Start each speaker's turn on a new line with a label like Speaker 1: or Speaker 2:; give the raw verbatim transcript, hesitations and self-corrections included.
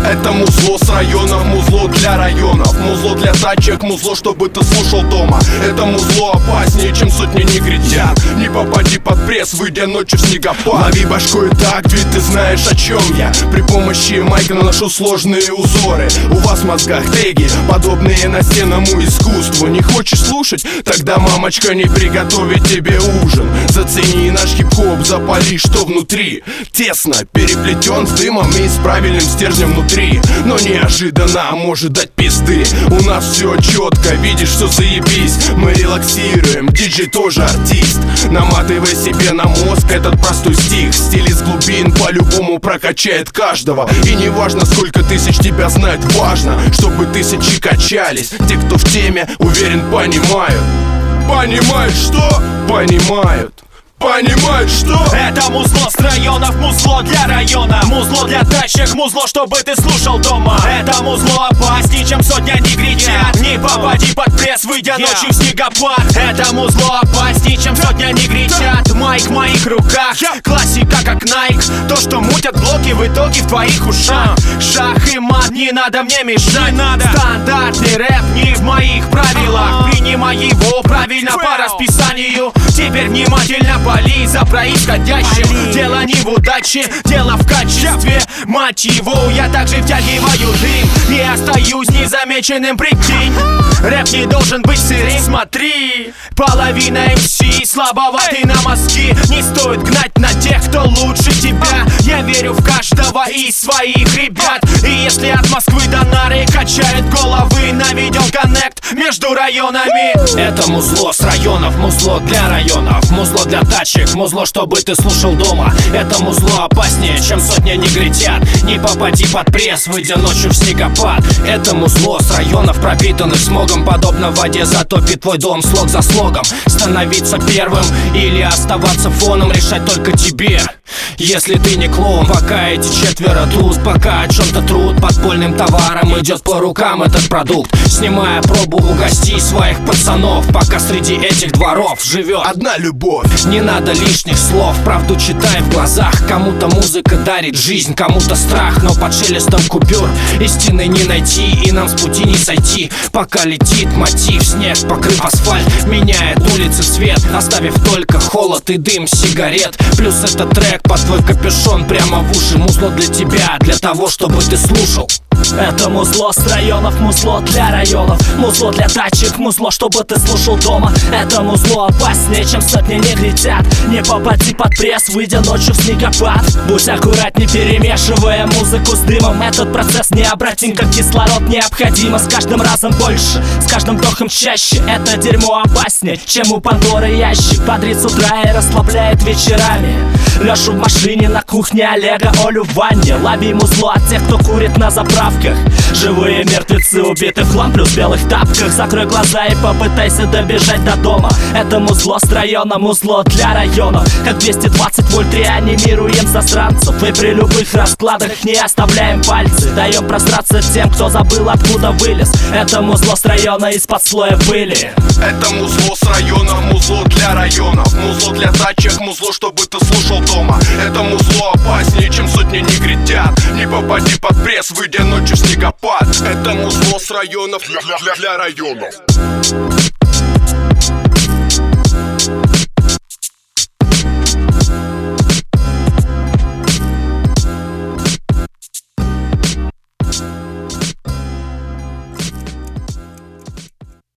Speaker 1: Это музло с районов, музло для районов, музло для тачек, музло, чтобы ты слушал дома. Это музло опаснее, чем сотни негритят. Не попади под пресс, выйдя ночью в снегопад. Лови башкой так, ведь ты знаешь, о чем я. При помощи майка наношу сложные узоры. У вас в мозгах теги, подобные настенному искусству. Не хочешь слушать? Тогда мамочка не приготовит тебе ужин. Зацени наш хип-хоп, запали, что внутри тесно переплетен с дымом и с правильным стержнем внутри. Но неожиданно может дать пизды. У нас все четко, видишь, все заебись. Мы релаксируем, диджей тоже артист. Наматывай себе на мозг этот простой стих. Стиль из глубин по-любому прокачает каждого. И не важно, сколько тысяч тебя знает, важно, чтобы тысячи качались. Те, кто в теме, уверен, понимают. Понимают что? Понимают. Понимают, что?
Speaker 2: Это музло с районов, музло для района, музло для тачек, музло, чтобы ты слушал дома. Это музло опаснее, чем сотня негритят. Не попади под пресс, выйдя ночью в снегопад. Это музло опаснее, чем сотня негритят. Майк в моих руках, классика как Найк. То, что мутят блоки, в итоге в твоих ушах. Шах и мат, не надо мне мешать. Стандартный рэп не в моих правилах. Принимай его правильно по расписанию. Теперь внимательно пали за происходящим. Дело не в удаче, дело в качестве. Мотиву я также втягиваю дым и остаюсь незамеченным, прикинь. Рэп не должен быть сырым, смотри. Половина эм си слабоваты на мозги. Не стоит гнать на тех, кто лучше тебя. Я верю в каждого из своих ребят. И если от Москвы до Нары качает головы, наведем коннект между районами.
Speaker 3: Это музло с районов, музло для районов, музло для тачек, музло, чтобы ты слушал дома. Это музло опаснее, чем сотня негритят. Не попади под пресс, выйдя ночью в снегопад. Это музло с районов, пропитанных смогом. Подобно воде затопит твой дом слог за слогом. Становиться первым или оставаться фоном, решать только тебе. Если ты не клоун, пока эти четверо тут, пока о чем-то труд, подпольным товаром идет по рукам этот продукт. Снимая пробу, угости своих пацанов, пока среди этих дворов живет
Speaker 1: одна любовь.
Speaker 3: Не надо лишних слов, правду читай в глазах. Кому-то музыка дарит жизнь, кому-то страх, но под шелестом купюр истины не найти, и нам с пути не сойти. Пока летит мотив, снег, покрыв асфальт, меняет улицы цвет, оставив только холод и дым сигарет. Плюс этот трек под твой капюшон прямо в уши. Музло для тебя, для того, чтобы ты слушал.
Speaker 2: Это музло с районов, музло для районов, музло для тачек, музло, чтобы ты слушал дома. Это музло опаснее, чем сотни негритят. Не попади под пресс, выйдя ночью в снегопад. Будь аккуратней, перемешивая музыку с дымом. Этот процесс необратим, как кислород необходимо. С каждым разом больше, с каждым вдохом чаще. Это дерьмо опаснее, чем у Пандоры ящик. Бодрит с утра и расслабляет вечерами. Лешу в машине, на кухне Олега, Олю в ванне. Лови музло от тех, кто курит на заправках. Живые мертвецы убиты в хлам, плюс в белых тапках. Закрой глаза и попытайся добежать до дома. Это музло с района, музло для районов. Как двести двадцать вольт реанимируем засранцев. И при любых раскладах не оставляем пальцы. Даем просраться тем, кто забыл, откуда вылез. Это музло с района из-под слоя пыли.
Speaker 1: Это музло с районов, музло для районов, музло для тачек, музло, чтобы ты слушал дома. Это музло опаснее, чем сотни негритят. Не попади под пресс, выйдя ночью в снегопад. Это музло с районов для, для, для районов.